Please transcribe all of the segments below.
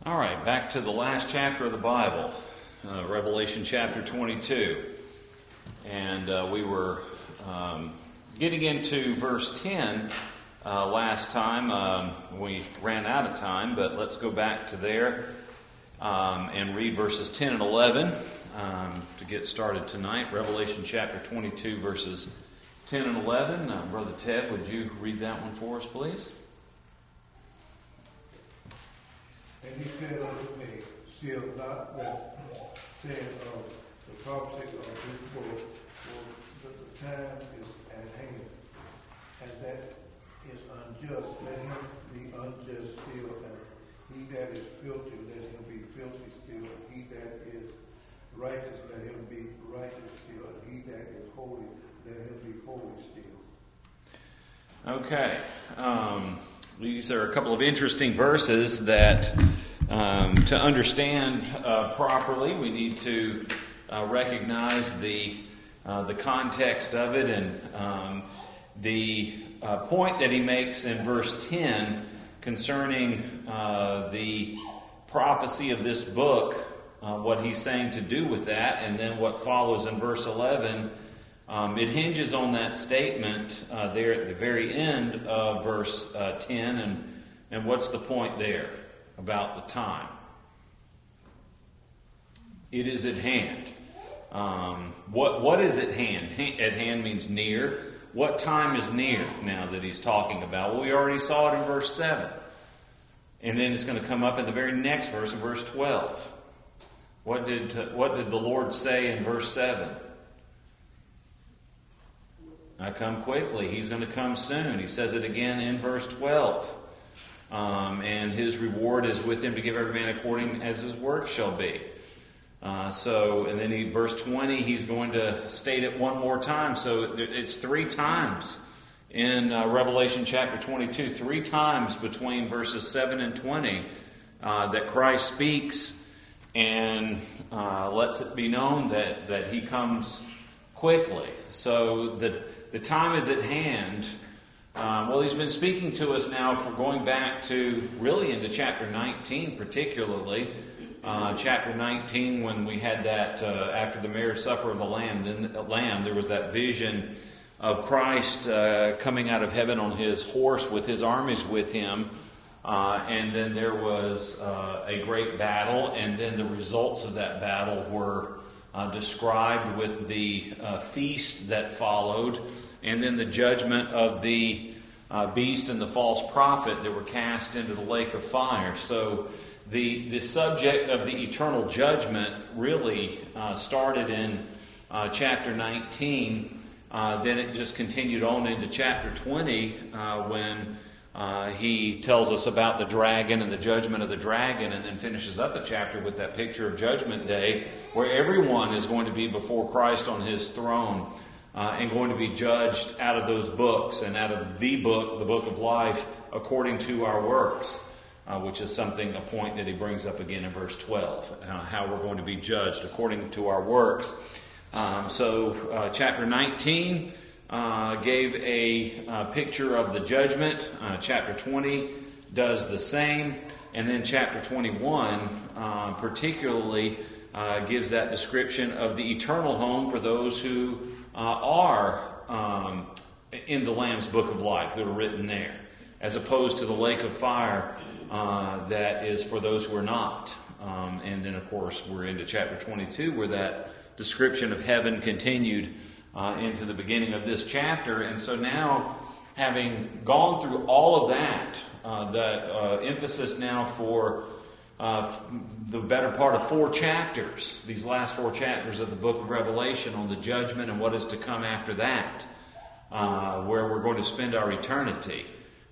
All right, back to the last chapter of the Bible, Revelation chapter 22. And we were getting into verse 10 last time. We ran out of time, but let's go back to there and read verses 10 and 11 to get started tonight. Revelation chapter 22, verses 10 and 11. Brother Ted, would you read that one for us, please? And he said unto me, seal not that saying of the prophecy of this book, for the time is at hand, and that is unjust. Let him be unjust still, and he that is filthy, let him be filthy still, and he that is righteous, let him be righteous still, and he that is holy, let him be holy still. Okay. These are a couple of interesting verses that, to understand properly, we need to recognize the context of it, and the point that he makes in verse 10 concerning the prophecy of this book, what he's saying to do with that, and then what follows in verse 11. It hinges on that statement there at the very end of verse 10, and what's the point there about the time? It is at hand. What is at hand? At hand means near. What time is near now that he's talking about? Well, we already saw it in verse 7. And then it's going to come up in the very next verse, in verse 12. What did the Lord say in verse 7? I come quickly. He's going to come soon. He says it again in verse 12. And his reward is with him to give every man according as his work shall be. And then verse 20, he's going to state it one more time. So it's three times in Revelation chapter 22, three times between verses 7 and 20 that Christ speaks and lets it be known that he comes quickly. So the time is at hand. He's been speaking to us now for going back to really into chapter 19 particularly. Chapter 19 when we had that after the marriage supper of the Lamb, there was that vision of Christ coming out of heaven on his horse with his armies with him. And then there was a great battle, and then the results of that battle were described with the feast that followed, and then the judgment of the beast and the false prophet that were cast into the lake of fire. So the subject of the eternal judgment really started in chapter 19. Then it just continued on into chapter 20 when he tells us about the dragon and the judgment of the dragon, and then finishes up the chapter with that picture of Judgment Day, where everyone is going to be before Christ on his throne and going to be judged out of those books and out of the book of life, according to our works, which is a point that he brings up again in verse 12, how we're going to be judged according to our works. Chapter 19 gave a picture of the judgment. Chapter 20 does the same. And then chapter 21 particularly gives that description of the eternal home for those who are in the Lamb's book of life that are written there, as opposed to the lake of fire that is for those who are not. And then, of course, we're into chapter 22 where that description of heaven continued into the beginning of this chapter. And so now, having gone through all of that emphasis now for the better part of 4 chapters, these last 4 chapters of the book of Revelation on the judgment and what is to come after that, where we're going to spend our eternity.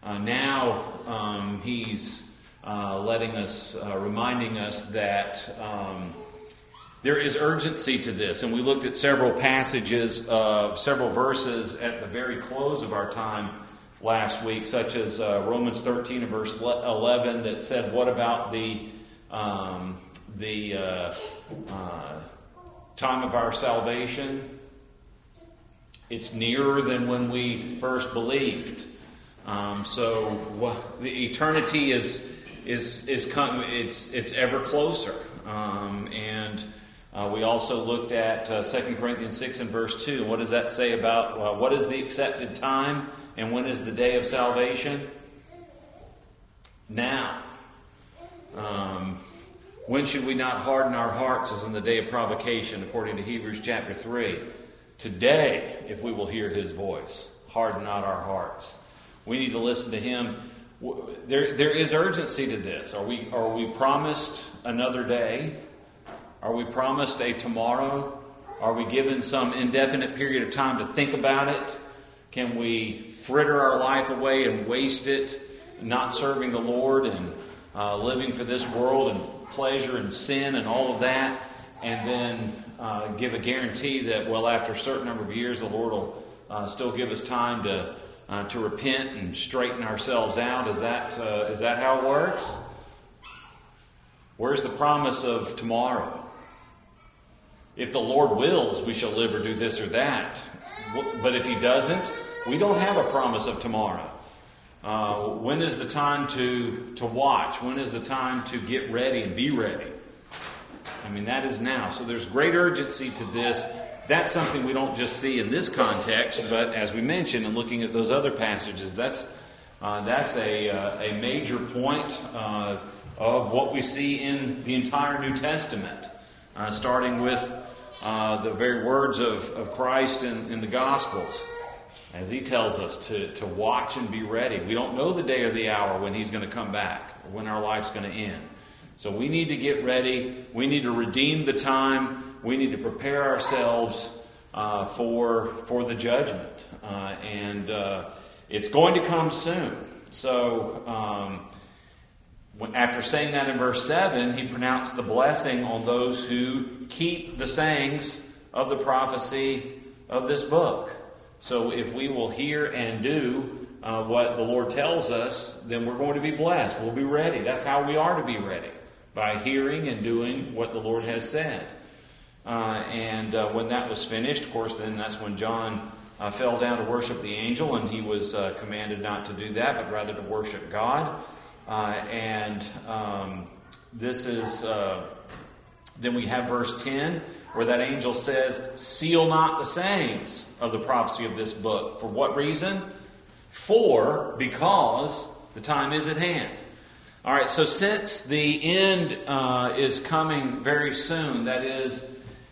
Now he's reminding us that there is urgency to this, and we looked at several passages of several verses at the very close of our time last week, such as Romans 13 and verse 11 that said, what about the time of our salvation? It's nearer than when we first believed. The eternity is is coming. It's ever closer. We also looked at 2 Corinthians 6 and verse 2. What does that say about what is the accepted time and when is the day of salvation? Now. When should we not harden our hearts as in the day of provocation, according to Hebrews chapter 3? Today, if we will hear His voice, harden not our hearts. We need to listen to Him. There is urgency to this. Are we promised another day? Are we promised a tomorrow? Are we given some indefinite period of time to think about it? Can we fritter our life away and waste it, not serving the Lord and living for this world and pleasure and sin and all of that, and then give a guarantee that, well, after a certain number of years, the Lord will still give us time to repent and straighten ourselves out? Is that how it works? Where's the promise of tomorrow? If the Lord wills, we shall live or do this or that. But if He doesn't, we don't have a promise of tomorrow. When is the time to watch? When is the time to get ready and be ready? I mean, that is now. So there's great urgency to this. That's something we don't just see in this context, but as we mentioned, in looking at those other passages, that's a major point of what we see in the entire New Testament, starting with the very words of Christ in the Gospels, as He tells us to watch and be ready. We don't know the day or the hour when He's going to come back, or when our life's going to end. So we need to get ready. We need to redeem the time. We need to prepare ourselves for the judgment. And it's going to come soon. So after saying that in verse 7, He pronounced the blessing on those who keep the sayings of the prophecy of this book. So if we will hear and do what the Lord tells us, then we're going to be blessed. We'll be ready. That's how we are to be ready, by hearing and doing what the Lord has said. When that was finished, of course, then that's when John fell down to worship the angel, and he was commanded not to do that, but rather to worship God. This is... Then we have verse 10, where that angel says, "Seal not the sayings of the prophecy of this book." For what reason? Because the time is at hand. All right, so since the end is coming very soon, that is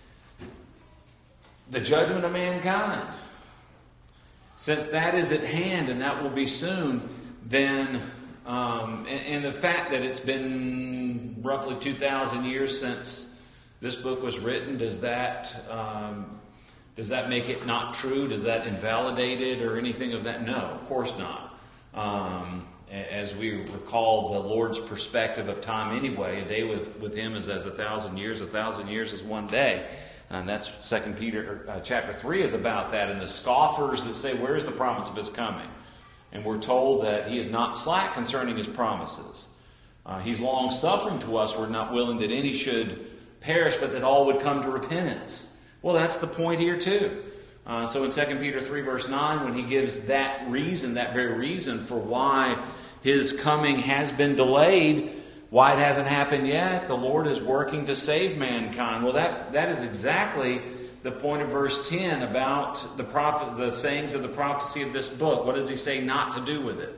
the judgment of mankind. Since that is at hand and that will be soon, then, and the fact that it's been roughly 2,000 years since this book was written, does that make it not true? Does that invalidate it or anything of that? No, of course not. As we recall the Lord's perspective of time anyway, a day with Him is as 1,000 years. 1,000 years is one day. And that's 2 Peter chapter 3 is about that. And the scoffers that say, "Where's the promise of His coming?" And we're told that He is not slack concerning His promises. He's long-suffering to us. We're not willing that any should perish, but that all would come to repentance. Well, that's the point here too. So in 2 Peter 3 verse 9, when he gives that reason, that very reason for why His coming has been delayed, why it hasn't happened yet, the Lord is working to save mankind. Well, that is exactly the point of verse 10 about the sayings of the prophecy of this book. What does He say not to do with it?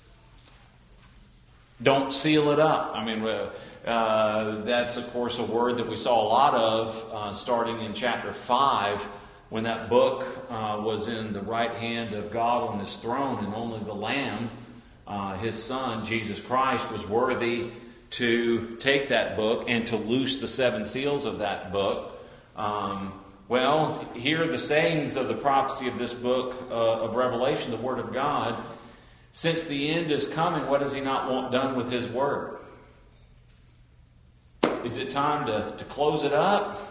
Don't seal it up. I mean, that's, of course, a word that we saw a lot of starting in chapter 5, when that book was in the right hand of God on His throne, and only the Lamb, His Son, Jesus Christ, was worthy to take that book and to loose the 7 seals of that book. Well, here are the sayings of the prophecy of this book of Revelation, the Word of God. Since the end is coming, what does He not want done with His Word? Is it time to close it up?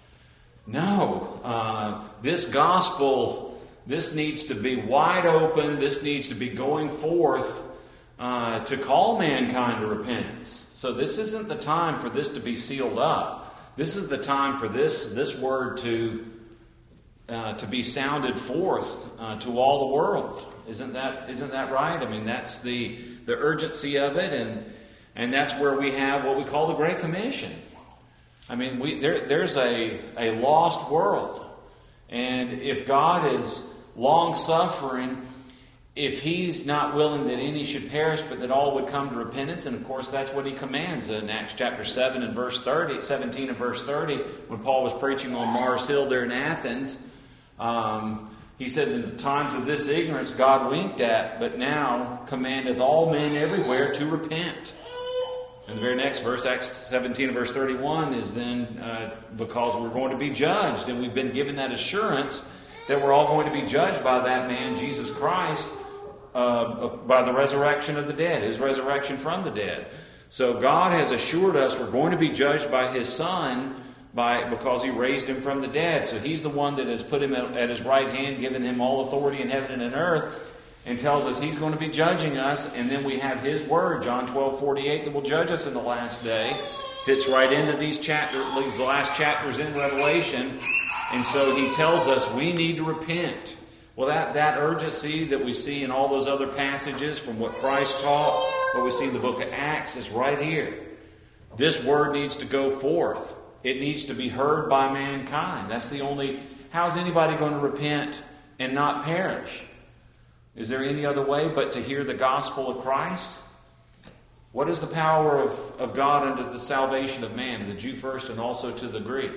No. This gospel, this needs to be wide open. This needs to be going forth to call mankind to repentance. So this isn't the time for this to be sealed up. This is the time for this word to be sounded forth to all the world. Isn't that right? I mean, that's the urgency of it, And that's where we have what we call the Great Commission. I mean, there's a lost world. And if God is long-suffering, if He's not willing that any should perish, but that all would come to repentance, and of course that's what He commands in Acts chapter 17 and verse 30, when Paul was preaching on Mars Hill there in Athens, he said, in the times of this ignorance God winked at, but now commandeth all men everywhere to repent. And the very next verse, Acts 17 and verse 31, is then because we're going to be judged, and we've been given that assurance that we're all going to be judged by that man, Jesus Christ, by the resurrection of the dead, His resurrection from the dead. So God has assured us we're going to be judged by His Son because He raised Him from the dead. So He's the one that has put Him at His right hand, given Him all authority in heaven and in earth, and tells us He's going to be judging us. And then we have His Word, John 12:48, that will judge us in the last day. Fits right into these last chapters in Revelation. And so He tells us we need to repent. Well, that urgency that we see in all those other passages from what Christ taught, what we see in the book of Acts, is right here. This Word needs to go forth. It needs to be heard by mankind. That's the only... How's anybody going to repent and not perish? Is there any other way but to hear the gospel of Christ? What is the power of God unto the salvation of man, to the Jew first and also to the Greek?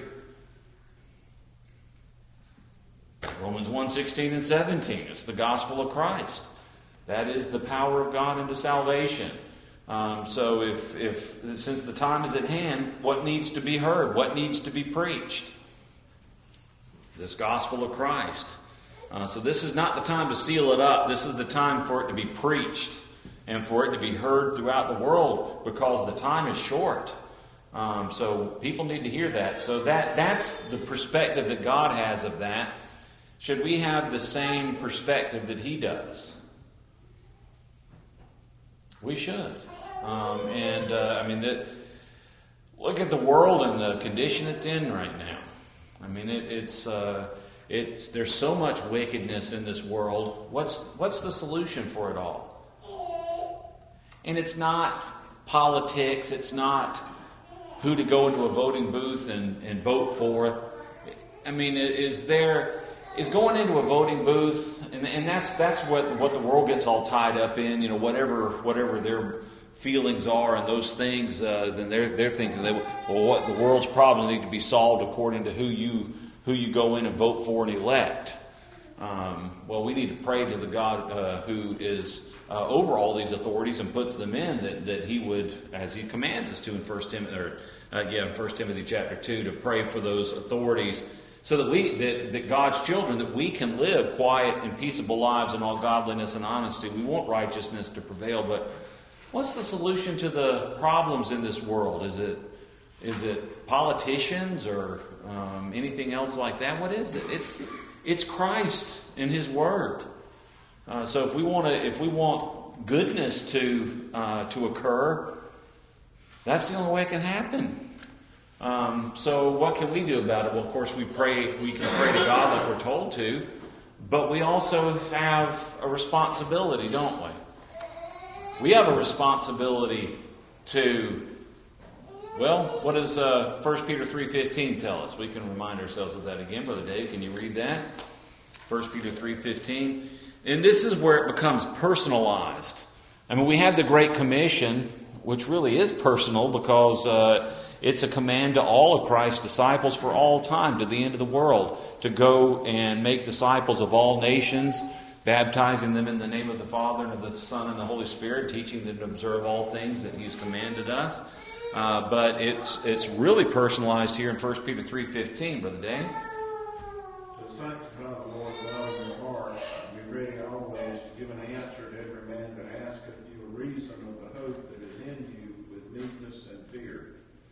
Romans 1:16 and 17. It's the gospel of Christ. That is the power of God unto salvation. So if since the time is at hand, what needs to be heard? What needs to be preached? This gospel of Christ. So this is not the time to seal it up. This is the time for it to be preached and for it to be heard throughout the world, because the time is short. So people need to hear that. So that's the perspective that God has of that. Should we have the same perspective that He does? We should. Look at the world and the condition it's in right now. I mean, there's so much wickedness in this world. What's the solution for it all? And it's not politics. It's not who to go into a voting booth and vote for. I mean, is going into a voting booth, and that's what the world gets all tied up in. You know, whatever their feelings are and those things, then they're thinking that, well, what the world's problems need to be solved according to who you go in and vote for and elect. Well, we need to pray to the God who is over all these authorities and puts them in, that He would, as He commands us to in 1 Timothy chapter 2, to pray for those authorities, so that God's children, that we can live quiet and peaceable lives in all godliness and honesty. We want righteousness to prevail, but what's the solution to the problems in this world? Is it politicians or anything else like that? What is it? It's Christ and His Word. So if we want goodness to occur, that's the only way it can happen. So what can we do about it? Well, of course, we can pray to God like we're told to, but we also have a responsibility, don't we? We have a responsibility to, well, what does 1 Peter 3:15 tell us? We can remind ourselves of that again. Brother Dave, can you read that? 1 Peter 3:15. And this is where it becomes personalized. I mean, we have the Great Commission, which really is personal, because it's a command to all of Christ's disciples for all time, to the end of the world, to go and make disciples of all nations, baptizing them in the name of the Father and of the Son and the Holy Spirit, teaching them to observe all things that He's commanded us. But it's really personalized here in 1 Peter 3:15, Brother Dan. To sanctify the Lord dwell in your hearts, be ready always to give an answer to every man that asketh you a reason of the hope that is in you with meekness and fear.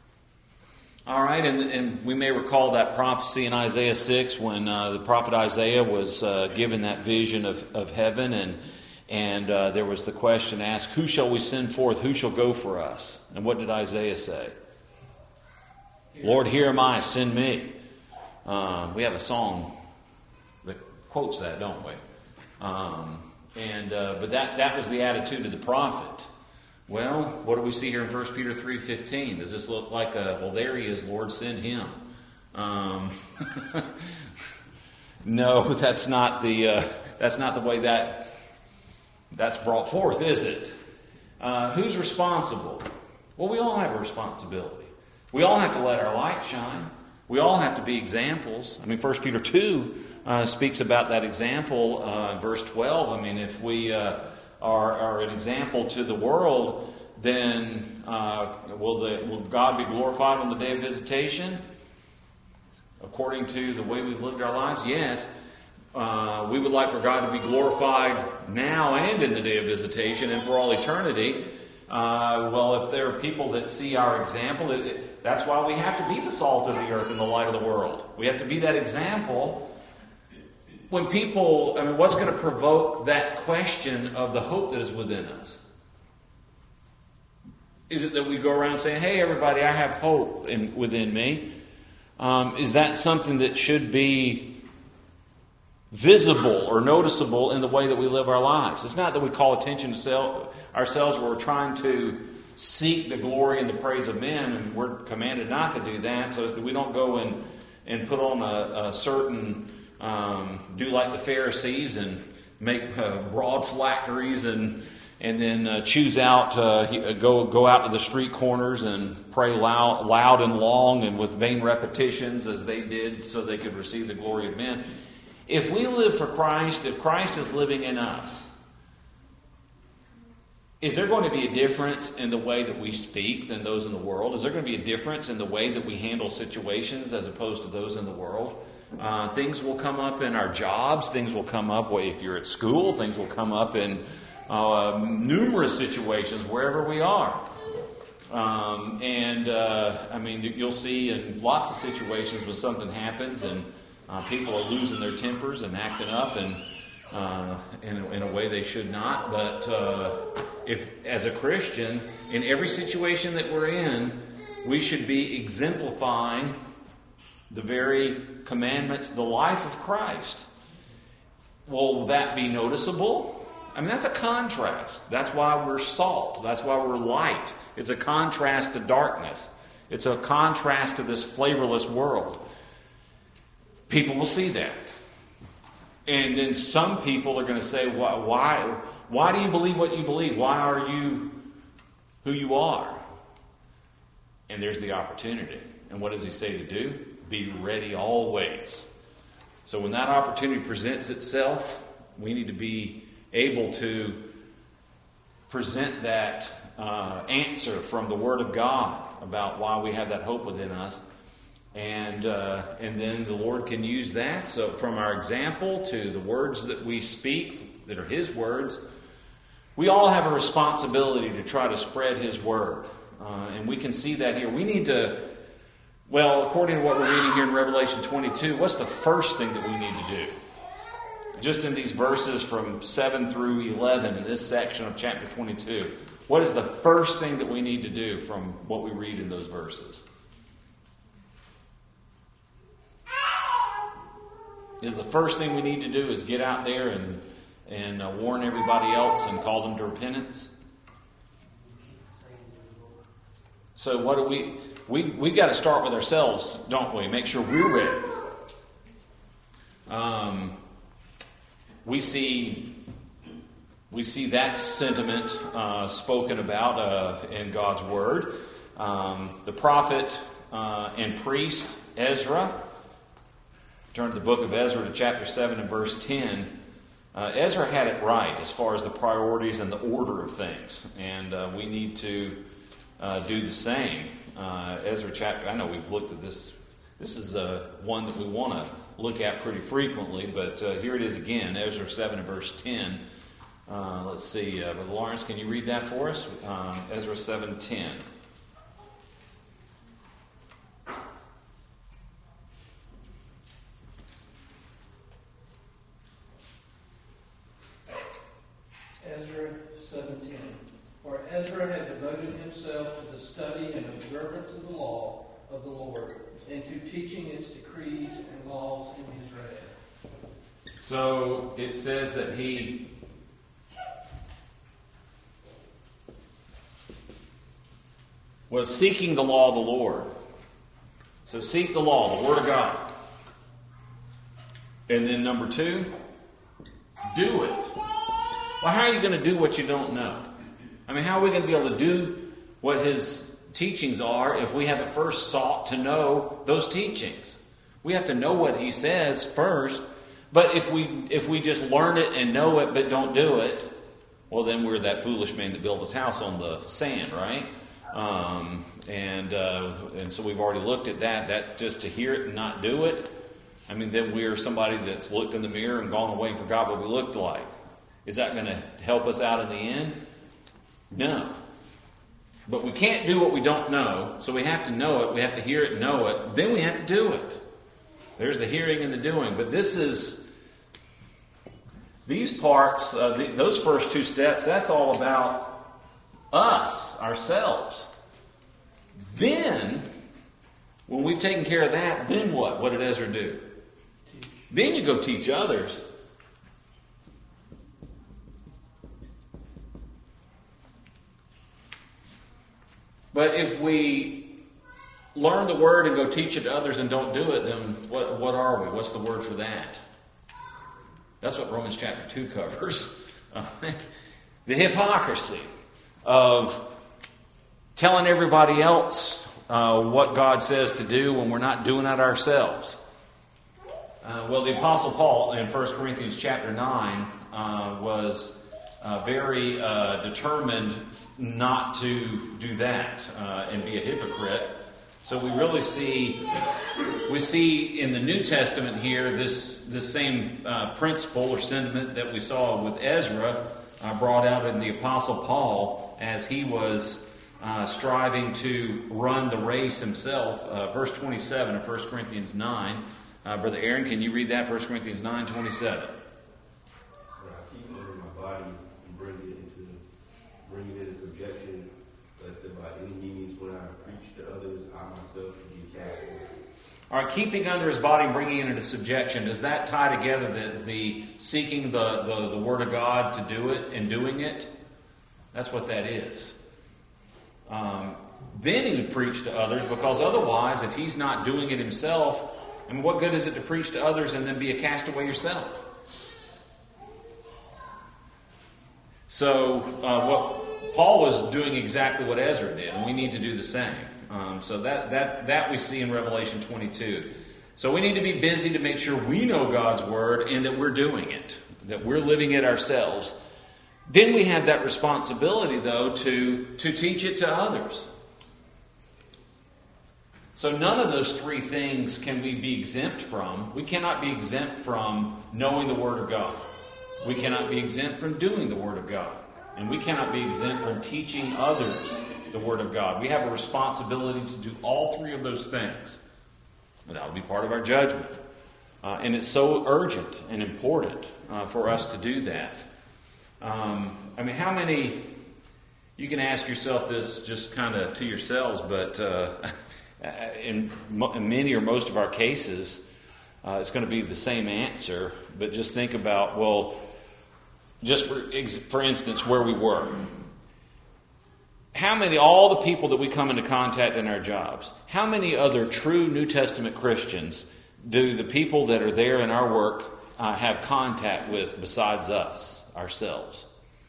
All right, and we may recall that prophecy in Isaiah 6 when the prophet Isaiah was given that vision of heaven, and there was the question asked, who shall we send forth? Who shall go for us? And what did Isaiah say? Lord, here am I, send me. We have a song that quotes that, don't we? But that was the attitude of the prophet. Well, what do we see here in 1 Peter 3:15? Does this look like well, there he is, Lord, send him? No, that's not the way that's brought forth, is it? Who's responsible? Well, we all have a responsibility. We all have to let our light shine. We all have to be examples. I mean, 1 Peter 2 speaks about that example in verse 12. I mean, if we are an example to the world, then will God be glorified on the day of visitation? According to the way we've lived our lives, yes. We would like for God to be glorified now and in the day of visitation and for all eternity. Well, if there are people that see our example, that's why we have to be the salt of the earth and the light of the world. We have to be that example. When people, what's going to provoke that question of the hope that is within us? Is it that we go around saying, hey, everybody, I have hope within me? Is that something that should be visible or noticeable in the way that we live our lives? It's not that we call attention to ourselves where we're trying to seek the glory and the praise of men, and we're commanded not to do that, so that we don't go and put on a certain, do like the Pharisees and make broad phylacteries and then choose out, go out to the street corners and pray loud and long and with vain repetitions as they did so they could receive the glory of men. If we live for Christ, if Christ is living in us, is there going to be a difference in the way that we speak than those in the world? Is there going to be a difference in the way that we handle situations as opposed to those in the world? Things will come up in our jobs. Things will come up if you're at school. Things will come up in numerous situations wherever we are. You'll see in lots of situations when something happens and people are losing their tempers and acting up and in a way they should not. But if, as a Christian, in every situation that we're in, we should be exemplifying the very commandments, the life of Christ. Will that be noticeable? That's a contrast. That's why we're salt. That's why we're light. It's a contrast to darkness. It's a contrast to this flavorless world. People will see that. And then some people are going to say, why do you believe what you believe? Why are you who you are? And there's the opportunity. And what does he say to do? Be ready always. So when that opportunity presents itself, we need to be able to present that answer from the Word of God about why we have that hope within us. And then the Lord can use that. So from our example to the words that we speak, that are His words, we all have a responsibility to try to spread His Word. And we can see that here. We need to, according to what we're reading here in Revelation 22, what's the first thing that we need to do? Just in these verses from 7 through 11 in this section of chapter 22, what is the first thing that we need to do from what we read in those verses? Is the first thing we need to do is get out there and warn everybody else and call them to repentance? So what do we got to start with ourselves, don't we? Make sure we're ready. We see that sentiment spoken about in God's Word. The prophet and priest Ezra, turn to the book of Ezra to chapter 7 and verse 10. Ezra had it right as far as the priorities and the order of things, and we need to do the same. Ezra chapter, I know we've looked at this. This is one that we want to look at pretty frequently, but here it is again, Ezra 7 and verse 10. Let's see, Brother Lawrence, can you read that for us? Ezra 7:10. Ezra 7:10. For Ezra had devoted himself to the study and observance of the law of the Lord, and to teaching its decrees and laws in Israel. So it says that he was seeking the law of the Lord. So seek the law, the Word of God. And then number 2, do it. Well, how are you going to do what you don't know? I mean, how are we going to be able to do what His teachings are if we haven't first sought to know those teachings? We have to know what He says first. But if we just learn it and know it but don't do it, well, then we're that foolish man that built his house on the sand, right? And so we've already looked at that. That just to hear it and not do it, I mean, then we're somebody that's looked in the mirror and gone away and forgot what we looked like. Is that going to help us out in the end? No. But we can't do what we don't know, so we have to know it. We have to hear it and know it. Then we have to do it. There's the hearing and the doing. But these parts, those first 2 steps, that's all about us, ourselves. Then, when we've taken care of that, then what? What did Ezra do? Then you go teach others. But if we learn the Word and go teach it to others and don't do it, then what are we? What's the word for that? That's what Romans chapter 2 covers. The hypocrisy of telling everybody else what God says to do when we're not doing it ourselves. Well, the Apostle Paul in 1 Corinthians chapter 9 was very determined not to do that and be a hypocrite. So we really see in the New Testament here this same principle or sentiment that we saw with Ezra brought out in the Apostle Paul as he was striving to run the race himself. Verse 27 of 1 Corinthians 9. Brother Aaron, can you read that? 1 Corinthians 9:27. Keep under my body and bring it into subjection, lest that by any means when I preach to others, I myself should be cast away. All right, keeping under his body and bringing it into subjection, does that tie together the seeking the Word of God to do it and doing it? That's what that is. Then he would preach to others, because otherwise, if he's not doing it himself, I mean, what good is it to preach to others and then be a castaway yourself? So, what Paul was doing exactly what Ezra did, and we need to do the same. So that we see in Revelation 22. So we need to be busy to make sure we know God's Word and that we're doing it, that we're living it ourselves. Then we have that responsibility, though, to teach it to others. So none of those 3 things can we be exempt from. We cannot be exempt from knowing the Word of God. We cannot be exempt from doing the Word of God. And we cannot be exempt from teaching others the Word of God. We have a responsibility to do all 3 of those things. And that will be part of our judgment. And it's so urgent and important for us to do that. I mean, how many... You can ask yourself this just kind of to yourselves, but... in many or most of our cases, it's going to be the same answer. But just think about, well, just for instance, where we were. How many, all the people that we come into contact in our jobs, how many other true New Testament Christians do the people that are there in our work have contact with besides us, ourselves?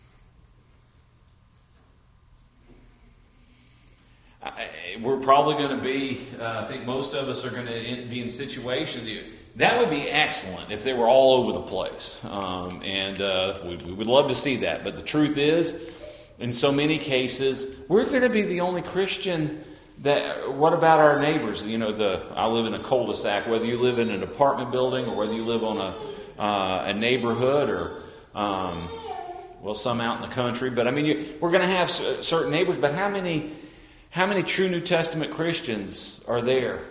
We're probably going to be, I think most of us are going to be in a situation that would be excellent if they were all over the place. We would love to see that. But the truth is, in so many cases, we're going to be the only Christian that, what about our neighbors? You know, I live in a cul-de-sac, whether you live in an apartment building or whether you live on a neighborhood or, some out in the country. But I mean, we're going to have certain neighbors, but how many true New Testament Christians are there?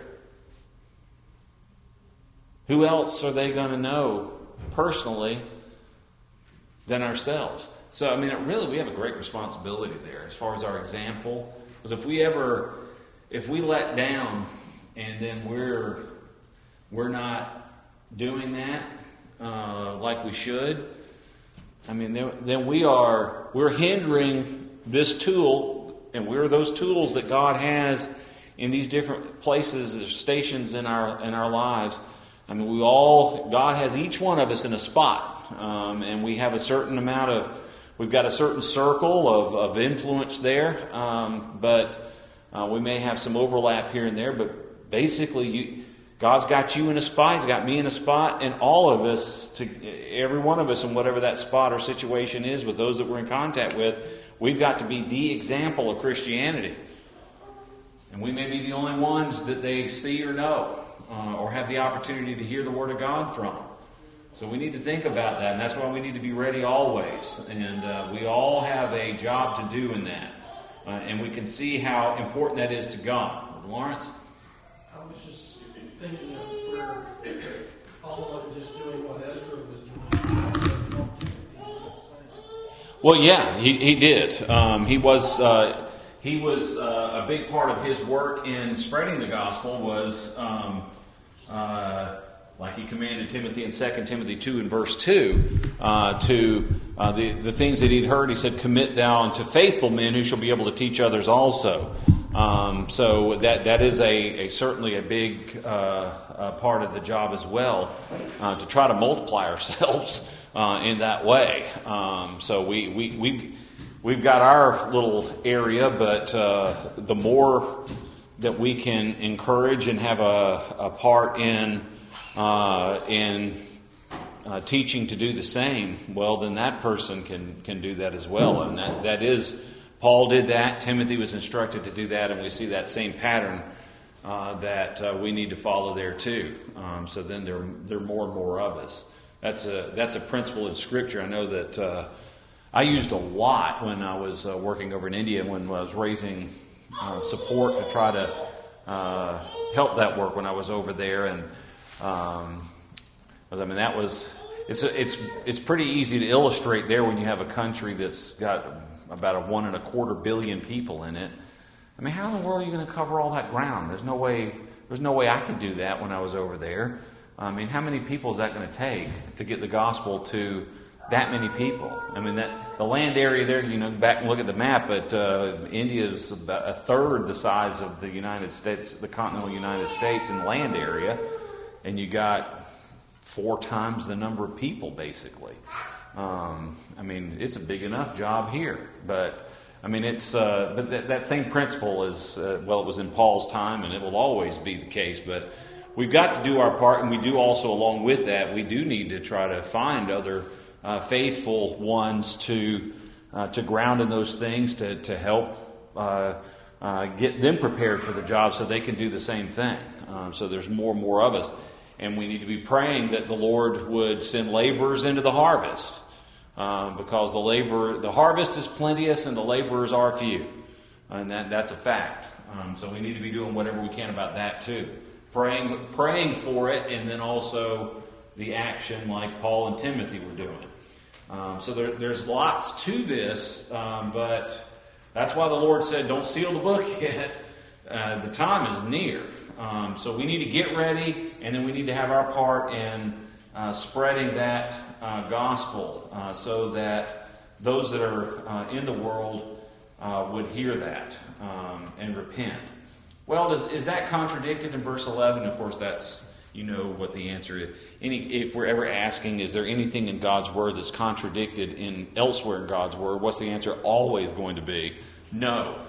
Who else are they going to know personally than ourselves? So, I mean, we have a great responsibility there as far as our example. Because if we let down and then we're not doing that like we should, I mean, then we're hindering this tool And we're those tools that God has in these different places, stations in our lives. I mean, God has each one of us in a spot. And we have a certain amount we've got a certain circle of influence there. But we may have some overlap here and there. But basically, God's got you in a spot, He's got me in a spot, and all of us, every one of us in whatever that spot or situation is with those that we're in contact with, we've got to be the example of Christianity. And we may be the only ones that they see or know, or have the opportunity to hear the Word of God from. So we need to think about that, and that's why we need to be ready always. And we all have a job to do in that. And we can see how important that is to God. Lawrence? I was just thinking of where Paul wasn't just doing what Ezra was doing. Well, yeah, he did. He was a big part of his work in spreading the gospel was like he commanded Timothy in 2 Timothy 2 and verse 2 to the things that he'd heard. He said, "Commit thou unto faithful men who shall be able to teach others also." So that is certainly a big part of the job as well, to try to multiply ourselves in that way. So we've got our little area, but the more that we can encourage and have a part in teaching to do the same, well, then that person can do that as well, and that is. Paul did that. Timothy was instructed to do that, and we see that same pattern that we need to follow there too. So then there are more and more of us. That's a principle in Scripture. I know that I used a lot when I was working over in India, when I was raising support to try to help that work when I was over there, and it's pretty easy to illustrate there when you have a country that's got about 1.25 billion people in it. I mean, how in the world are you going to cover all that ground? There's no way I could do that when I was over there. I mean, how many people is that going to take to get the gospel to that many people? I mean, the land area there, back and look at the map, but India is about a third the size of the United States, the continental United States in land area, and you got 4 times the number of people, basically. I mean, it's a big enough job here, but I mean, but that same principle is, it was in Paul's time, and it will always be the case, but we've got to do our part, and we do also, along with that, we do need to try to find other faithful ones to ground in those things, to help get them prepared for the job so they can do the same thing. So there's more and more of us. And we need to be praying that the Lord would send laborers into the harvest, because the harvest is plenteous and the laborers are few, and that's a fact. So we need to be doing whatever we can about that too, praying for it, and then also the action like Paul and Timothy were doing. So there's lots to this, but that's why the Lord said, "Don't seal the book yet. The time is near." So we need to get ready, and then we need to have our part in spreading that gospel, so that those that are in the world would hear that and repent. Well, is that contradicted in verse 11? Of course, that's, what the answer is. If we're ever asking, is there anything in God's Word that's contradicted elsewhere in God's Word, what's the answer always going to be? No.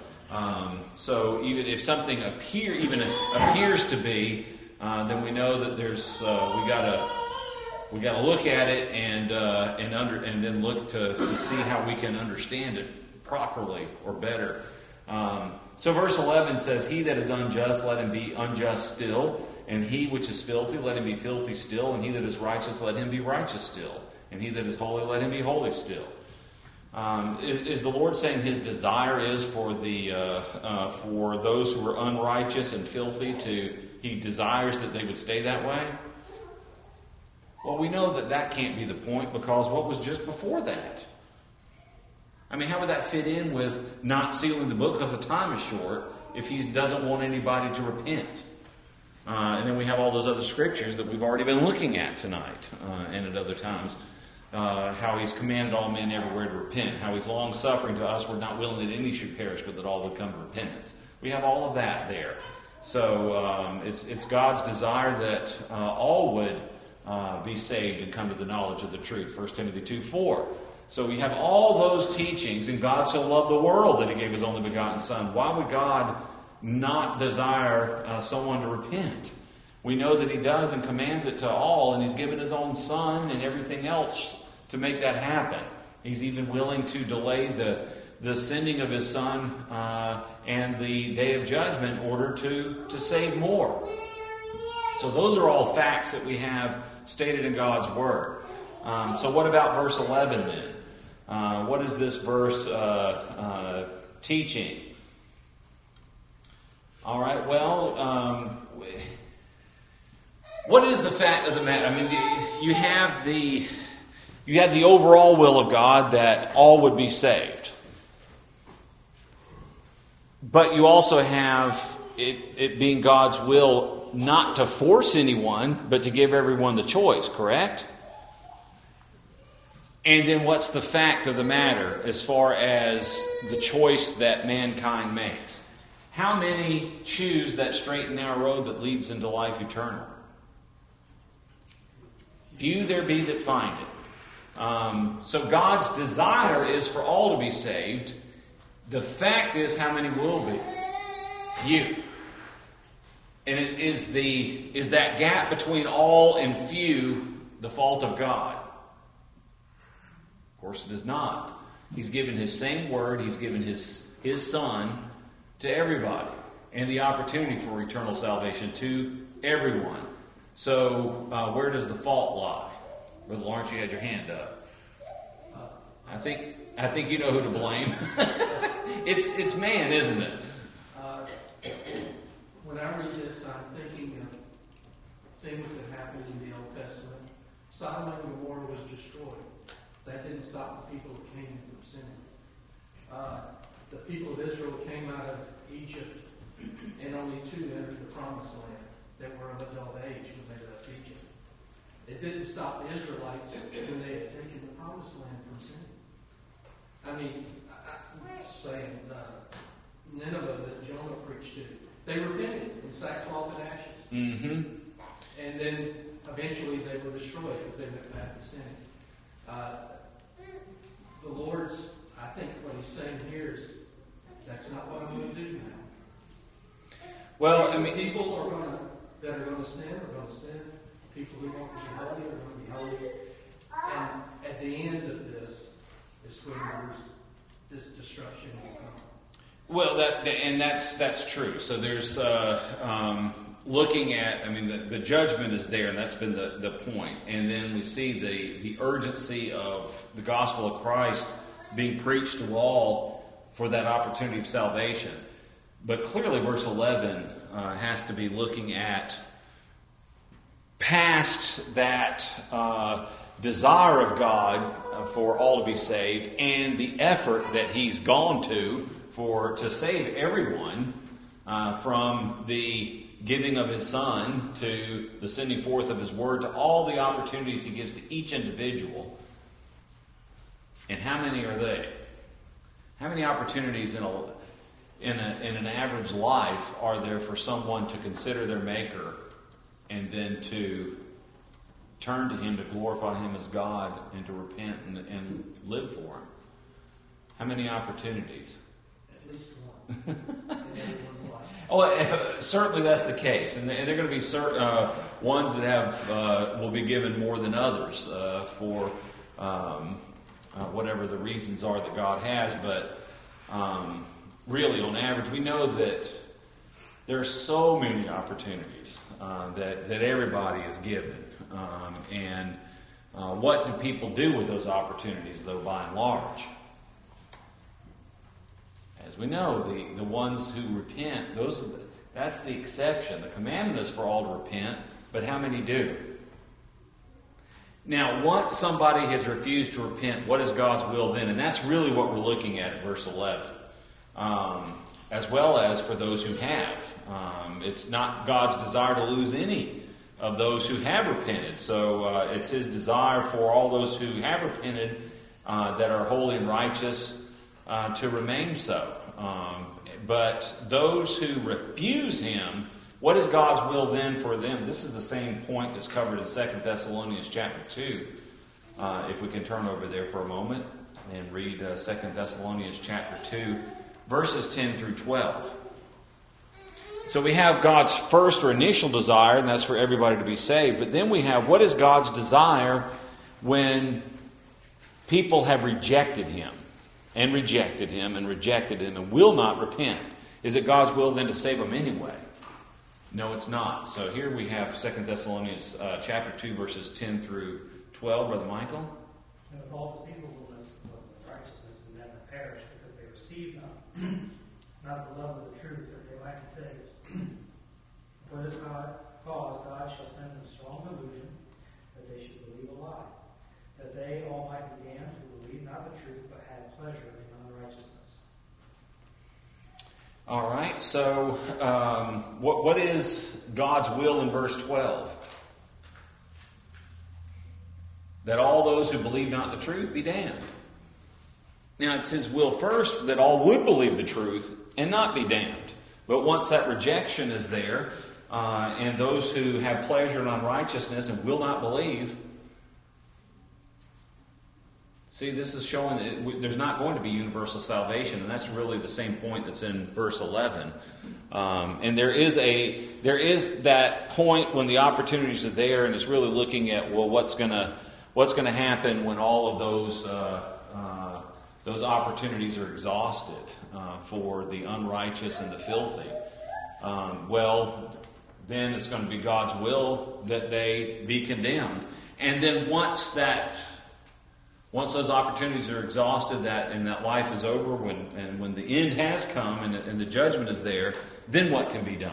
So even if something appears to be, then we know that there's we gotta look at it and then look to see how we can understand it properly or better. So verse 11 says, "He that is unjust, let him be unjust still, and he which is filthy, let him be filthy still, and he that is righteous, let him be righteous still, and he that is holy, let him be holy still." Is the Lord saying His desire is for for those who are unrighteous and filthy He desires that they would stay that way? Well, we know that can't be the point, because what was just before that? I mean, how would that fit in with not sealing the book because the time is short if He doesn't want anybody to repent? And then we have all those other scriptures that we've already been looking at tonight and at other times. how He's commanded all men everywhere to repent, how He's long-suffering to us, we're not willing that any should perish, but that all would come to repentance. We have all of that there. So it's God's desire that all would be saved and come to the knowledge of the truth. 1 Timothy 2:4. So we have all those teachings, and God so loved the world that He gave His only begotten Son. Why would God not desire someone to repent? We know that He does and commands it to all, and He's given His own Son and everything else to make that happen. He's even willing to delay the sending of His Son and the day of judgment in order to save more. So those are all facts that we have stated in God's Word. So what about verse 11 then? What is this verse teaching? All right, well, what is the fact of the matter? I mean, you have the overall will of God that all would be saved. But you also have it being God's will not to force anyone, but to give everyone the choice, correct? And then what's the fact of the matter as far as the choice that mankind makes? How many choose that straight and narrow road that leads into life eternal? Few there be that find it. So God's desire is for all to be saved. The fact is, how many will be? Few. And it is that gap between all and few the fault of God? Of course it is not. He's given His same word. He's given His Son to everybody. And the opportunity for eternal salvation to everyone. So where does the fault lie? Brother Lawrence, you had your hand up. I think you know who to blame. It's man, isn't it? When I read this, I'm thinking of things that happened in the Old Testament. Sodom and Gomorrah was destroyed. That didn't stop the people that came from sinning. The people of Israel came out of Egypt, and only 2 entered the Promised Land that were of adult age when they left Egypt. It didn't stop the Israelites when they had taken the Promised Land from sinning. I mean, I'm saying Nineveh that Jonah preached to, they repented in sackcloth and ashes. Mm-hmm. And then eventually they were destroyed because they went back to sinning. The Lord's, I think what He's saying here is, that's not what I'm going to do now. Well, I mean, people that are going to sin are going to sin. People who want to be holy are going to be holy. And at the end of this is when this destruction will come. Well, that's true. So there's looking at, I mean, the judgment is there, and that's been the point. And then we see the urgency of the gospel of Christ being preached to all for that opportunity of salvation. But clearly, verse 11 has to be looking at past that desire of God for all to be saved and the effort that He's gone to save everyone from the giving of His Son to the sending forth of His Word to all the opportunities He gives to each individual. And how many are they? How many opportunities in an average life are there for someone to consider their Maker and then to turn to Him, to glorify Him as God, and to repent and live for Him? How many opportunities? At least one. In everyone's life. Oh, certainly that's the case, and they're going to be certain ones that will be given more than others for whatever the reasons are that God has. But really, on average, we know that there are so many opportunities that everybody is given, and what do people do with those opportunities, though, by and large? As we know, the ones who repent, that's the exception. The commandment is for all to repent, but how many do? Now, once somebody has refused to repent, what is God's will then? And that's really what we're looking at verse 11. As well as for those who have. It's not God's desire to lose any of those who have repented. So it's his desire for all those who have repented that are holy and righteous to remain so. But those who refuse him, what is God's will then for them? This is the same point that's covered in 2 Thessalonians chapter 2. If we can turn over there for a moment and read 2 Thessalonians chapter 2, verses 10 through 12. So we have God's first or initial desire, and that's for everybody to be saved. But then we have, what is God's desire when people have rejected him and rejected him and rejected him and will not repent? Is it God's will then to save them anyway? No, it's not. So here we have 2 Thessalonians chapter 2, verses 10 through 12. Brother Michael? And with all deceivableness of righteousness in them that perish, because they receive not the love of the truth, that they might be saved. For this cause God shall send them strong delusion, that they should believe a lie, that they all might be damned who believe not the truth, but had pleasure in unrighteousness. All right, so what is God's will in verse 12? That all those who believe not the truth be damned. Now, it's his will first that all would believe the truth and not be damned. But once that rejection is there, and those who have pleasure in unrighteousness and will not believe, see, this is showing that there's not going to be universal salvation, and that's really the same point that's in verse 11. And there is that point when the opportunities are there, and it's really looking at, well, what's going to happen when all of those opportunities are exhausted for the unrighteous and the filthy. Well, then it's going to be God's will that they be condemned. And then once those opportunities are exhausted, and that life is over, when the end has come and the judgment is there, then what can be done?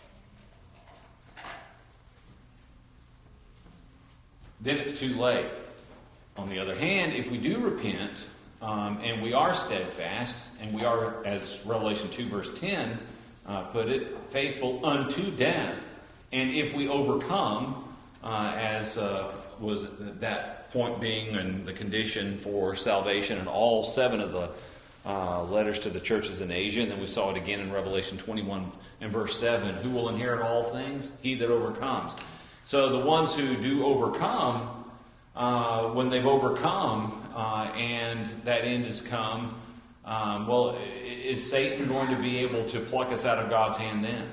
Then it's too late. On the other hand, if we do repent, and we are steadfast, and we are, as Revelation 2 verse 10 put it, faithful unto death, and if we overcome, as was that point being and the condition for salvation in all 7 of the letters to the churches in Asia, and then we saw it again in Revelation 21 and verse 7, who will inherit all things? He that overcomes. So the ones who do overcome, when they've overcome and that end has come, well, is Satan going to be able to pluck us out of God's hand then?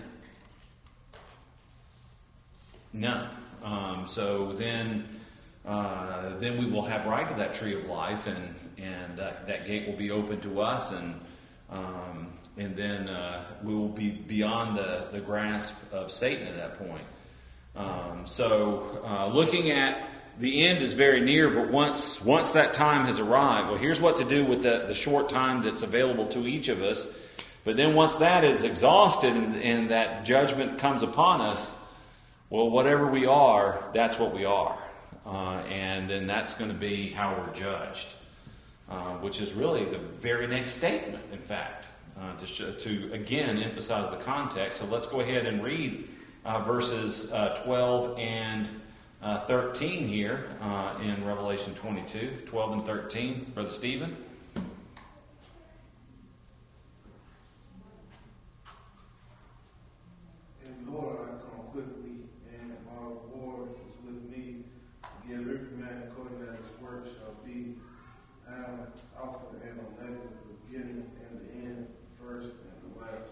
No. So then we will have right to that tree of life, and that gate will be open to us, and then we will be beyond the grasp of Satan at that point. So looking at the end is very near, but once that time has arrived, well, here's what to do with the short time that's available to each of us. But then once that is exhausted and that judgment comes upon us, well, whatever we are, that's what we are. And then that's going to be how we're judged, which is really the very next statement, in fact, to again emphasize the context. So let's go ahead and read verses 12 and 13 here in Revelation 22, 12 and 13. Brother Stephen? And Lord, I come quickly, and my reward is with me, to give every man according to his work shall be. I am Alpha and Omega, the beginning and the end, the first and the last.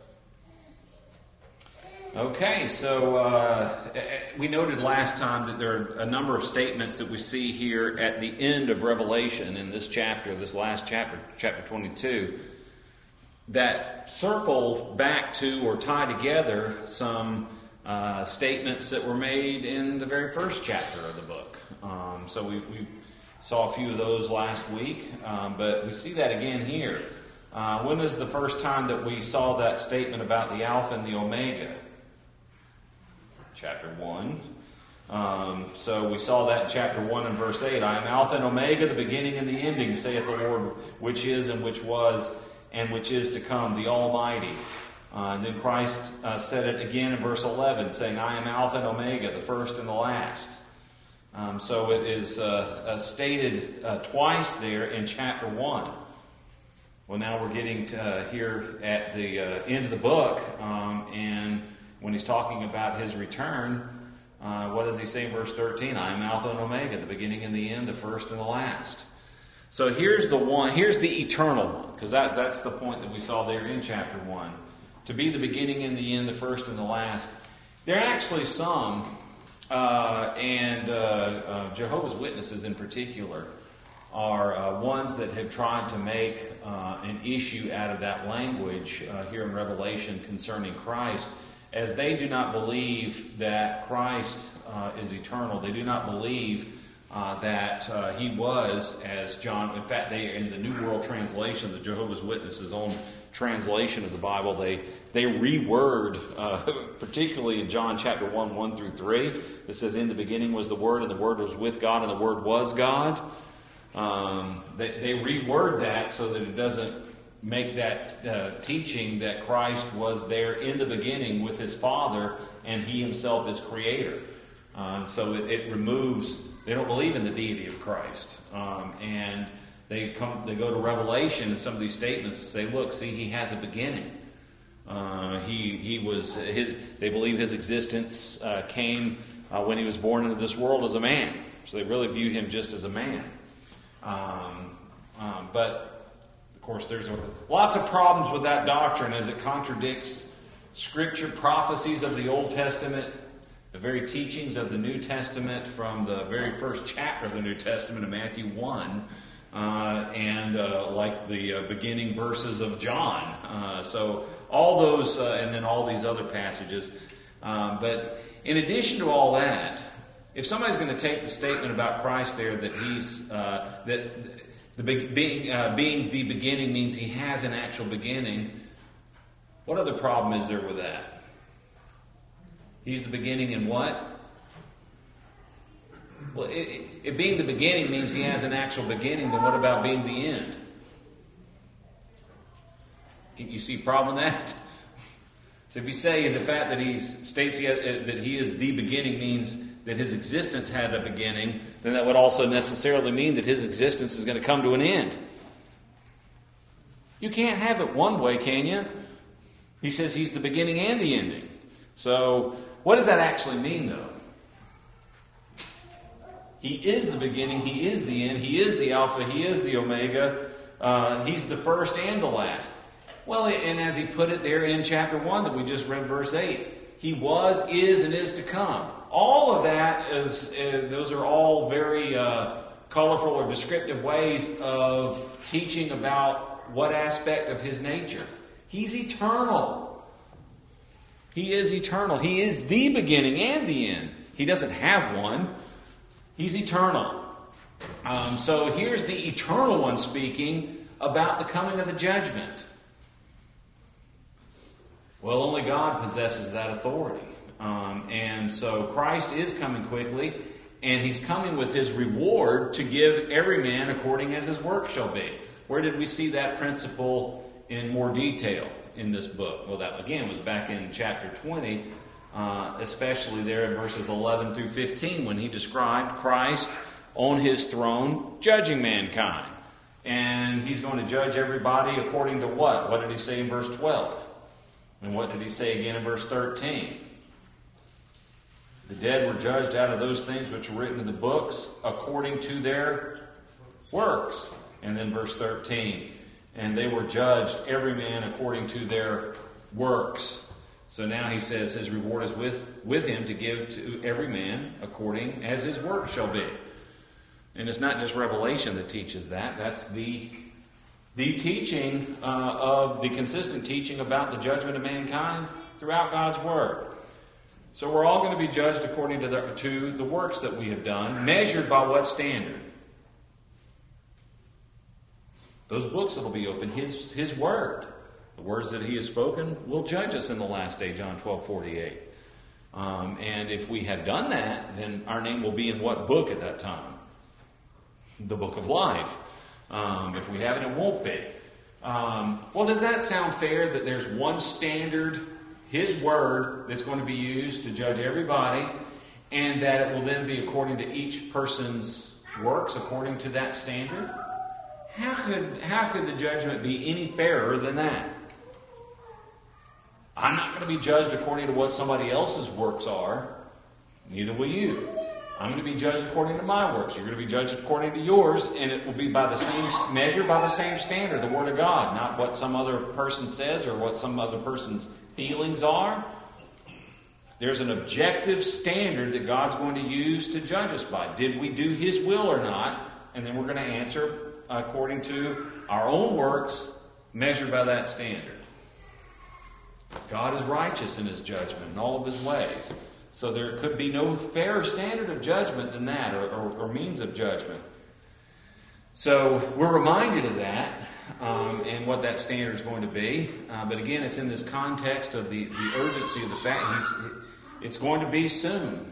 Okay, so we noted last time that there are a number of statements that we see here at the end of Revelation in this chapter, this last chapter, chapter 22, that circle back to or tie together some statements that were made in the very first chapter of the book. So we saw a few of those last week, but we see that again here. When is the first time that we saw that statement about the Alpha and the Omega? Chapter 1. So we saw that in chapter 1 and verse 8. I am Alpha and Omega, the beginning and the ending, saith the Lord, which is and which was and which is to come, the Almighty. And then Christ said it again in verse 11, saying, I am Alpha and Omega, the first and the last. So it is stated twice there in chapter 1. Well, now we're getting to here at the end of the book, and when he's talking about his return, what does he say in verse 13? I am Alpha and Omega, the beginning and the end, the first and the last. So here's the eternal one, because that's the point that we saw there in chapter 1. To be the beginning and the end, the first and the last. There are actually some, and Jehovah's Witnesses in particular, are ones that have tried to make an issue out of that language here in Revelation concerning Christ, as they do not believe that Christ is eternal. They do not believe that he was, as John, in fact, they in the New World Translation, the Jehovah's Witnesses' own translation of the Bible, they reword, particularly in John chapter 1, 1 through 3, it says, in the beginning was the Word, and the Word was with God, and the Word was God. They reword that so that it doesn't make that teaching that Christ was there in the beginning with his Father, and he himself is creator. So it removes, they don't believe in the deity of Christ. And they go to Revelation and some of these statements and say, look, see, he has a beginning. They believe his existence came when he was born into this world as a man. So they really view him just as a man. But of course, there's lots of problems with that doctrine as it contradicts Scripture, prophecies of the Old Testament, the very teachings of the New Testament from the very first chapter of the New Testament in Matthew 1, and like the beginning verses of John. So all those, and then all these other passages. But in addition to all that, if somebody's going to take the statement about Christ there that he's being the beginning means he has an actual beginning, what other problem is there with that? He's the beginning in what? Well, if being the beginning means he has an actual beginning, then what about being the end? Can you see a problem with that? So if you say the fact that he states that he is the beginning means that his existence had a beginning, then that would also necessarily mean that his existence is going to come to an end. You can't have it one way, can you? He says he's the beginning and the ending. So what does that actually mean, though? He is the beginning, he is the end, he is the Alpha, he is the Omega, he's the first and the last. Well, and as he put it there in chapter 1 that we just read, verse 8, he was, is, and is to come. All of that is, those are all very colorful or descriptive ways of teaching about what aspect of his nature. He's eternal. He is eternal. He is the beginning and the end. He doesn't have one. He's eternal. So here's the eternal one speaking about the coming of the judgment. Well, only God possesses that authority. And so Christ is coming quickly, and he's coming with his reward to give every man according as his work shall be. Where did we see that principle in more detail in this book? Well, that again was back in chapter 20, especially there in verses 11 through 15, when he described Christ on his throne judging mankind. And he's going to judge everybody according to what? What did he say in verse 12? And what did he say again in verse 13? The dead were judged out of those things which were written in the books according to their works. And then verse 13. And they were judged, every man according to their works. So now he says his reward is with him to give to every man according as his work shall be. And it's not just Revelation that teaches that. That's the teaching of the consistent teaching about the judgment of mankind throughout God's Word. So we're all going to be judged according to the works that we have done, measured by what standard? Those books that will be open, His Word. The words that He has spoken will judge us in the last day, John 12:48. And if we have done that, then our name will be in what book at that time? The book of life. If we haven't, it won't be. Well, does that sound fair that there's one standard, His Word, that's going to be used to judge everybody, and that it will then be according to each person's works according to that standard? How could the judgment be any fairer than that? I'm not going to be judged according to what somebody else's works are. Neither will you. I'm going to be judged according to my works. You're going to be judged according to yours, and it will be by the same measure, by the same standard, the Word of God, not what some other person says or what some other person's feelings are. There's an objective standard that God's going to use to judge us by. Did we do His will or not? And then we're going to answer according to our own works, measured by that standard. God is righteous in His judgment in all of His ways. So there could be no fairer standard of judgment than that, or means of judgment. So we're reminded of that, and what that standard is going to be. But again, it's in this context of the urgency of the fact it's going to be soon.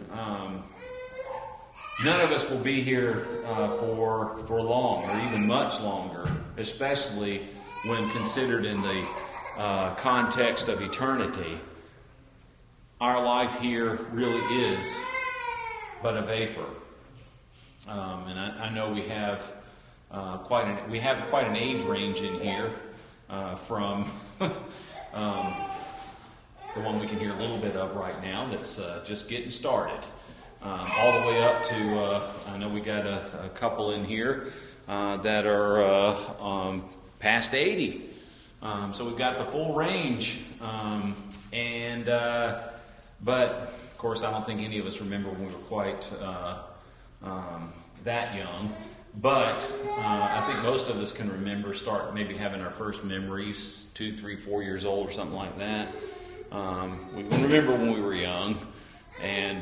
None of us will be here for long, or even much longer, especially when considered in the context of eternity. Our life here really is but a vapor, and I know we have quite an age range in here, from the one we can hear a little bit of right now that's just getting started, all the way up to I know we got a couple in here that are past 80. So we've got the full range, but of course I don't think any of us remember when we were quite that young. But I think most of us can remember, start maybe having our first memories 2, 3, 4 years old or something like that. We can remember when we were young, and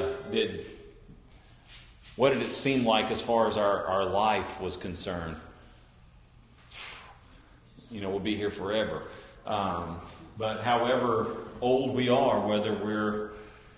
what did it seem like as far as our life was concerned? We'll be here forever. But however old we are, whether we're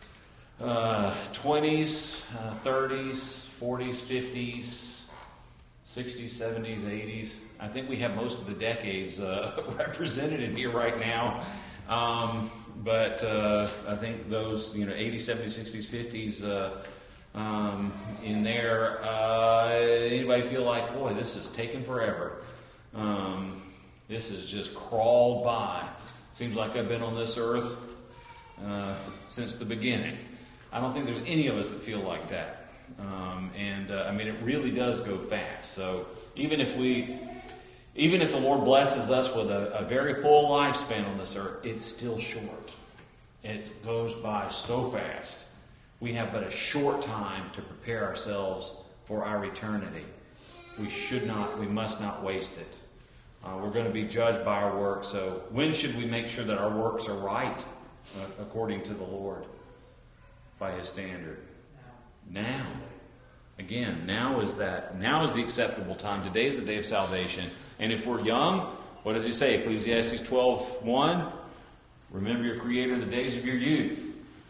20s, 30s, 40s, 50s, 60s, 70s, 80s, I think we have most of the decades represented in here right now. But I think those, 80s, 70s, 60s, 50s in there, anybody feel like, boy, this is taking forever? This has just crawled by. Seems like I've been on this earth since the beginning. I don't think there's any of us that feel like that. It really does go fast. So even if the Lord blesses us with a very full lifespan on this earth, it's still short. It goes by so fast. We have but a short time to prepare ourselves for our eternity. We must not waste it. We're going to be judged by our works. So when should we make sure that our works are right according to the Lord by His standard? Now. Again, now is the acceptable time. Today is the day of salvation. And if we're young, what does He say? Ecclesiastes 12:1. Remember your Creator in the days of your youth.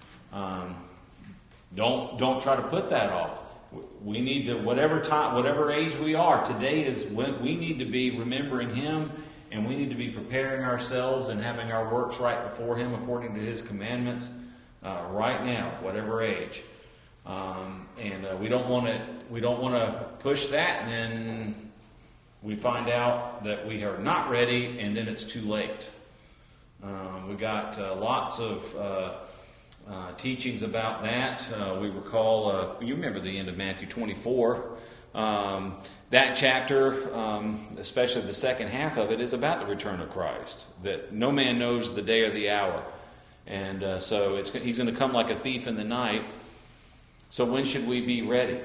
Don't try to put that off. We need to, whatever age we are, today is when we need to be remembering Him, and we need to be preparing ourselves and having our works right before Him according to His commandments right now, whatever age. We don't want to push that, and then we find out that we are not ready, and then it's too late. We got lots of teachings about that. We recall, you remember the end of Matthew 24. That chapter, especially the second half of it, is about the return of Christ. That no man knows the day or the hour. And so He's going to come like a thief in the night. So when should we be ready?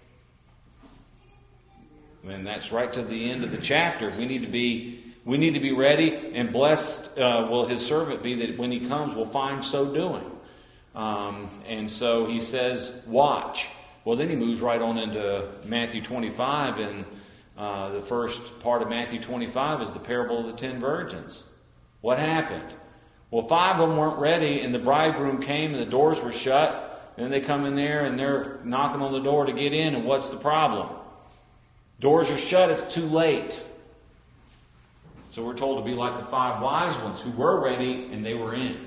And that's right to the end of the chapter. We need to be ready, and blessed will His servant be that when He comes we'll find so doing. And so He says, watch. Well, then He moves right on into Matthew 25, and the first part of Matthew 25 is the parable of the 10 virgins. What happened? Well, 5 of them weren't ready, and the bridegroom came, and the doors were shut. And then they come in there, and they're knocking on the door to get in, and what's the problem? Doors are shut, it's too late. So we're told to be like the 5 wise ones who were ready and they were in.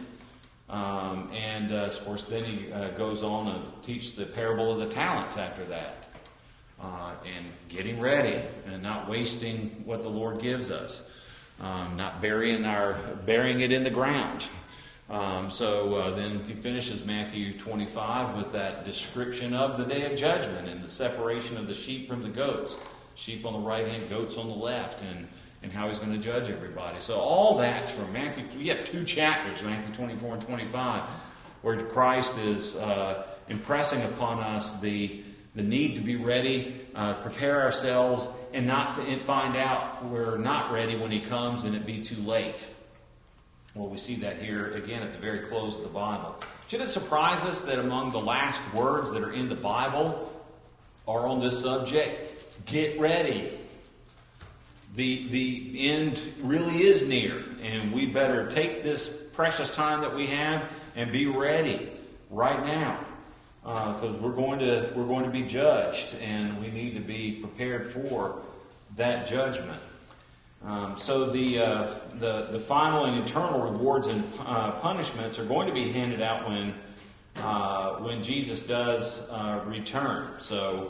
Of course, then he goes on to teach the parable of the talents after that. And getting ready and not wasting what the Lord gives us. Not burying it in the ground. Then he finishes Matthew 25 with that description of the day of judgment and the separation of the sheep from the goats. Sheep on the right hand, goats on the left, and how he's going to judge everybody. So all that's from Matthew. We have 2 chapters, Matthew 24 and 25, where Christ is impressing upon us the need to be ready, prepare ourselves, and not to find out we're not ready when he comes and it be too late. Well, we see that here again at the very close of the Bible. Should it surprise us that among the last words that are in the Bible are on this subject? Get ready. The end really is near, and we better take this precious time that we have and be ready right now, because we're going to be judged, and we need to be prepared for that judgment. So the final and eternal rewards and punishments are going to be handed out when Jesus does return. So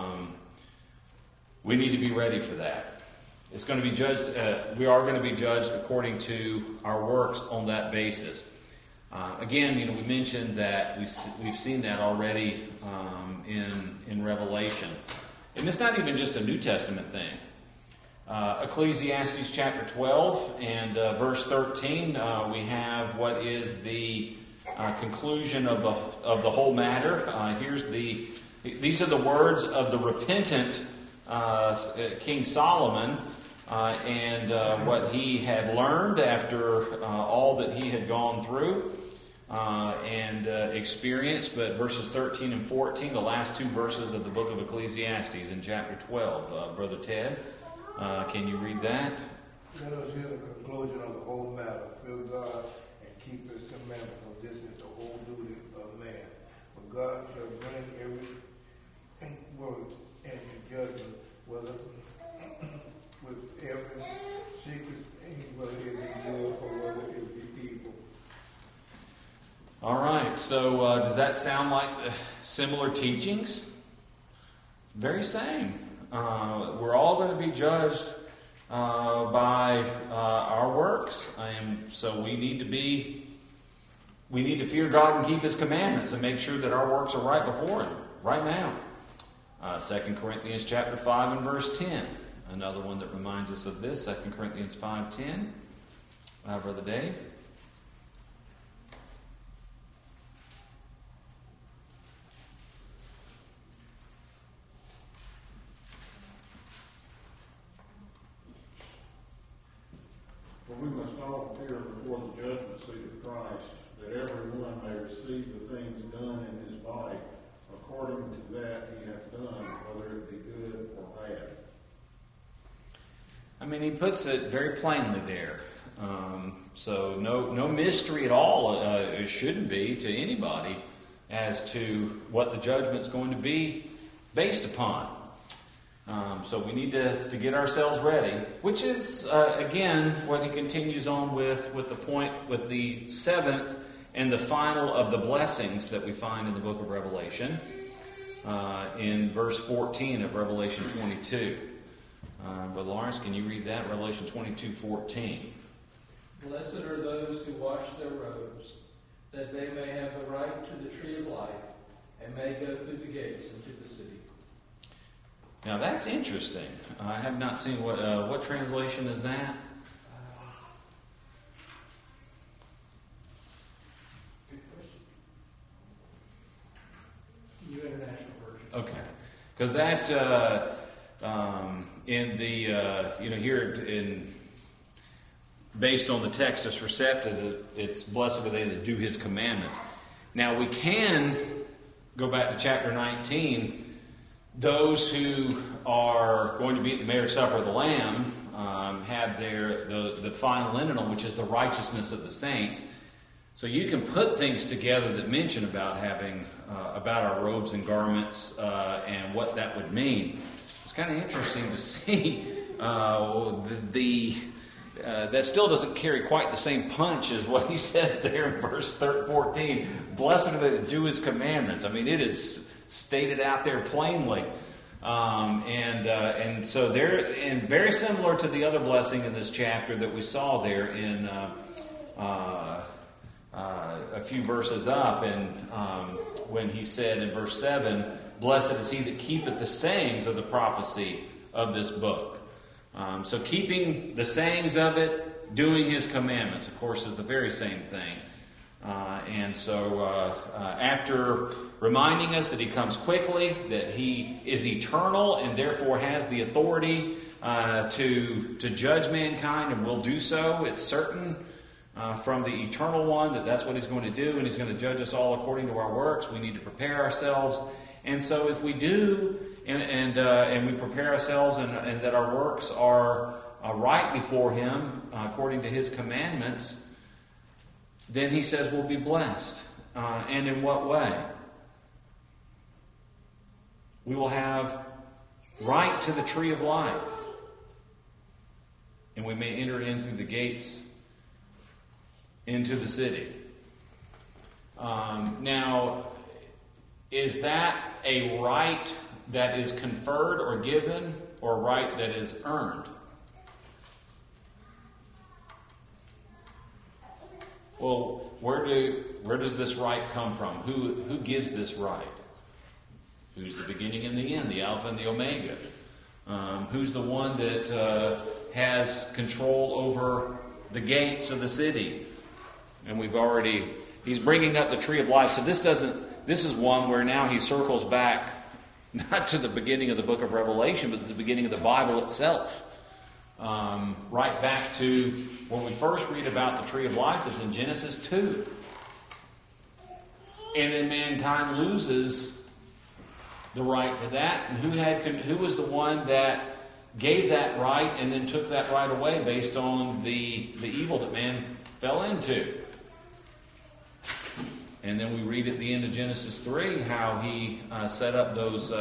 we need to be ready for that. It's going to be judged. We are going to be judged according to our works on that basis. Again, we mentioned that we've seen that already in Revelation, and it's not even just a New Testament thing. Ecclesiastes chapter 12 and verse 13, we have what is the conclusion of the whole matter. These are the words of the repentant King Solomon. And what he had learned after all that he had gone through and experienced. But verses 13 and 14, the last 2 verses of the book of Ecclesiastes in chapter 12. Brother Ted, can you read that? Let us hear the conclusion of the whole matter. Fear God and keep his commandments, for this is the whole duty of man. For God shall bring every word into judgment, whether with every secret thing, whether it be good or whether it be evil. All right, so does that sound like similar teachings? Very same. We're all going to be judged by our works, and so we need to fear God and keep his commandments and make sure that our works are right before him, right now. 2 Corinthians chapter 5 and verse 10. Another one that reminds us of this, 2 Corinthians 5:10. Brother Dave. For we must all appear before the judgment seat of Christ, that everyone may receive the things done in his body, according to that he hath done, whether it be good or bad. I mean, he puts it very plainly there. So no mystery at all. It shouldn't be to anybody as to what the judgment's going to be based upon. So we need to get ourselves ready, which is, again, what he continues on with the point, with the 7th and the final of the blessings that we find in the book of Revelation, in verse 14 of Revelation 22. But Lawrence, can you read that? Revelation 22:14. Blessed are those who wash their robes, that they may have the right to the tree of life, and may go through the gates into the city. Now that's interesting. I have not seen what translation is that? Good question. New International Version. Okay, because that in the here in based on the Textus Receptus, it's blessed are they that do his commandments. Now we can go back to chapter 19. Those who are going to be at the marriage supper of the Lamb have the fine linen on, which is the righteousness of the saints. So you can put things together that mention about having about our robes and garments and what that would mean. It's kind of interesting to see that still doesn't carry quite the same punch as what he says there in verse 14. Blessed are they that do his commandments. I mean, it is stated out there plainly. And so there, and very similar to the other blessing in this chapter that we saw there in a few verses up, and when he said in verse 7, "Blessed is he that keepeth the sayings of the prophecy of this book." So keeping the sayings of it, doing his commandments, of course, is the very same thing. And so after reminding us that he comes quickly, that he is eternal and therefore has the authority to judge mankind and will do so, it's certain from the eternal one that that's what he's going to do, and he's going to judge us all according to our works. We need to prepare ourselves. And so if we do, and we prepare ourselves and that our works are right before him according to his commandments, then he says we'll be blessed. And in what way? We will have right to the tree of life. And we may enter in through the gates into the city. Now, is that a right that is conferred or given, or a right that is earned? Well, where does this right come from? Who gives this right? Who's the beginning and the end, the Alpha and the Omega? Who's the one that has control over the gates of the city? And he's bringing up the tree of life. So this is one where now he circles back, not to the beginning of the book of Revelation, but to the beginning of the Bible itself. Right back to when we first read about the tree of life is in Genesis 2. And then mankind loses the right to that. And who was the one that gave that right and then took that right away based on the evil that man fell into? And then we read at the end of Genesis 3 how he set up those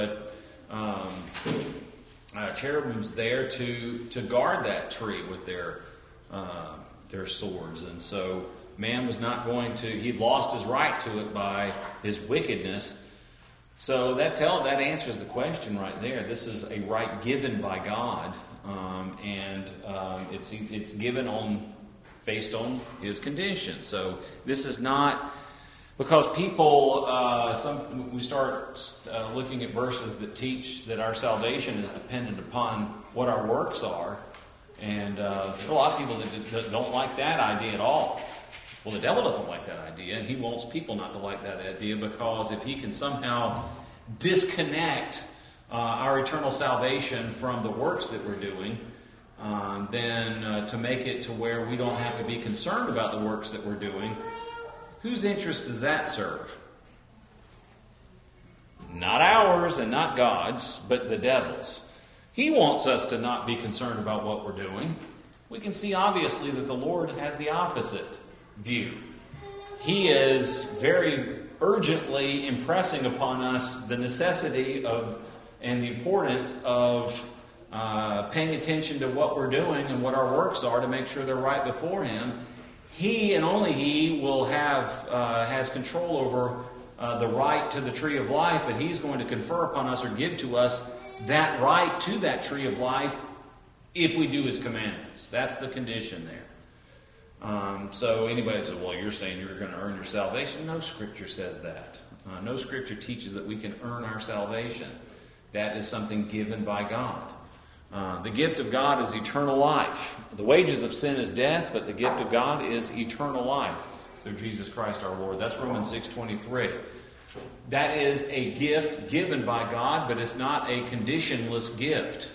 cherubims there to guard that tree with their swords. And so man was not going to, he'd lost his right to it by his wickedness. So that answers the question right there. This is a right given by God, and it's given based on his condition. So this is not because people. We start looking at verses that teach that our salvation is dependent upon what our works are, and there's a lot of people that don't like that idea at all. Well, the devil doesn't like that idea, and he wants people not to like that idea, because if he can somehow disconnect our eternal salvation from the works that we're doing, then to make it to where we don't have to be concerned about the works that we're doing, whose interest does that serve? Not ours and not God's, but the devil's. He wants us to not be concerned about what we're doing. We can see obviously that the Lord has the opposite view. He is very urgently impressing upon us the necessity of and the importance of paying attention to what we're doing and what our works are to make sure they're right before Him. He and only He will has control over the right to the tree of life, but He's going to confer upon us or give to us that right to that tree of life if we do His commandments. That's the condition there. So anybody says, well, you're saying you're going to earn your salvation. No Scripture says that. No Scripture teaches that we can earn our salvation. That is something given by God. The gift of God is eternal life. The wages of sin is death, but the gift of God is eternal life through Jesus Christ our Lord. That's Romans 6:23. That is a gift given by God, but it's not a conditionless gift.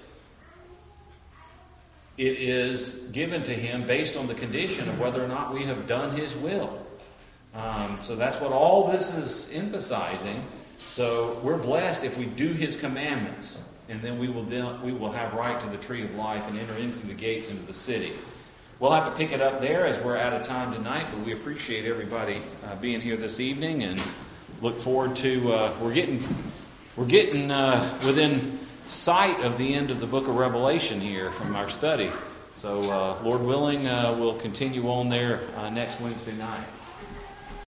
It is given to Him based on the condition of whether or not we have done His will. So that's what all this is emphasizing. So we're blessed if we do His commandments, and then we will have right to the tree of life and enter into the gates into the city. We'll have to pick it up there as we're out of time tonight, but we appreciate everybody being here this evening and look forward to we're getting within sight of the end of the book of Revelation here from our study. So, Lord willing, we'll continue on there next Wednesday night.